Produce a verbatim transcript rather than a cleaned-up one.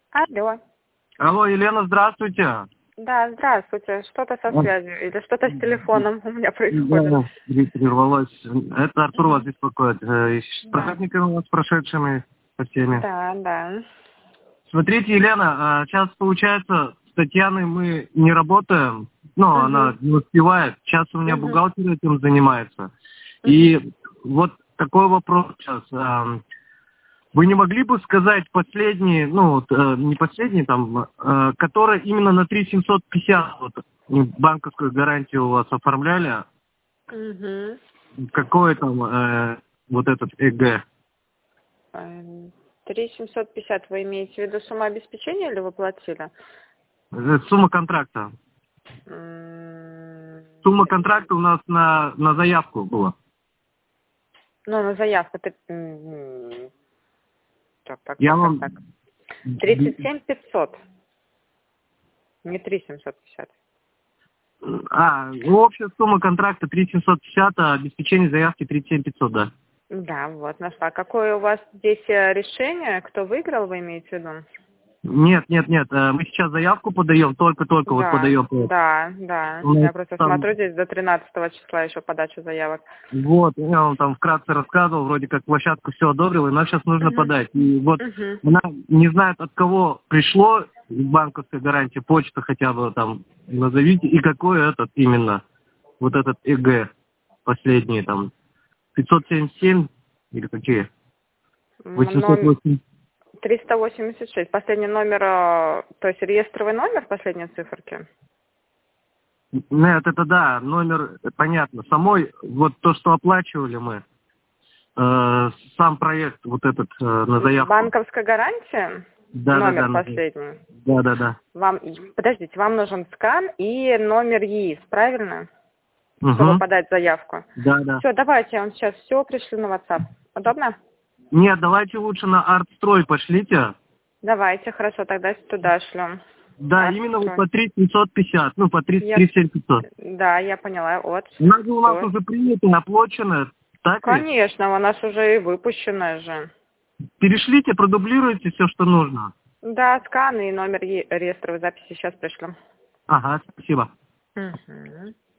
Алло. Алло, Елена, здравствуйте. Да, здравствуйте. Что-то со связью или что-то с телефоном у меня происходит. Да, прервалось. Это Артур Мгм. вас беспокоит. Э, С Да. праздниками у вас прошедшими со всеми. Да, да. Смотрите, Елена, а, сейчас получается, с Татьяной мы не работаем, но она Угу. не успевает. Сейчас у меня Угу. бухгалтер этим занимается. Угу. И вот такой вопрос сейчас. а, Вы не могли бы сказать последний, ну, вот, э, не последний, там, э, который именно на три тысячи семьсот пятьдесят вот, м, банковскую гарантию у вас оформляли, Угу. какой там э, вот этот ЭГ? три тысячи семьсот пятьдесят вы имеете в виду сумму обеспечения или вы платили? Э, Сумма контракта. М, Сумма контракта у нас на, на заявку была. Ну, на заявку ты... м, Так, так, Я так, так, вам... так. тридцать семь пятьсот. Не три тысячи семьсот пятьдесят. А, ну, общая сумма контракта три тысячи семьсот пятьдесят, а обеспечение заявки тридцать семь пятьсот, да. Да, вот, нашла. Какое у вас здесь э, решение? Кто выиграл, вы имеете в виду? Нет, нет, нет, э, мы сейчас заявку подаем, только-только вот Да, подаем. да, да. У нас Я просто там смотрю, здесь до тринадцатого числа еще подача заявок. Вот, я вам там вкратце рассказывал, вроде как площадку все одобрил, и нам сейчас нужно Угу. подать. И вот Угу. она не знает, от кого пришло банковская гарантия, почта хотя бы там назовите, и какой этот именно, вот этот ЭГ, последний там, пятьсот семьдесят семь или какие? восемьсот Номер восемь. триста восемьдесят шесть. Последний номер, э, то есть реестровый номер, последние циферки. Нет, это да, номер, э, понятно. Самой, вот то, что оплачивали мы, э, сам проект вот этот э, на заявку. Банковская гарантия, Да, да, номер да, последний. да, да, да. Вам, подождите, вам нужен скан и номер ЕИС, правильно? Чтобы Угу. подать заявку. Да, да. Все, давайте, я вам сейчас все пришлю на WhatsApp. Удобно? Нет, давайте лучше на артстрой пошлите. Давайте, хорошо, тогда туда шлем. Да, именно вот Артстрой. по три тысячи семьсот пятьдесят, ну по тридцать Я, семь пятьсот. да, я поняла. Вот, У нас же у нас все. уже принято, оплачено, так ведь? Конечно, у нас уже и выпущенная же. Перешлите, продублируйте все, что нужно. Да, скан и номер е- реестровой записи сейчас пришлем. Ага, спасибо. Угу.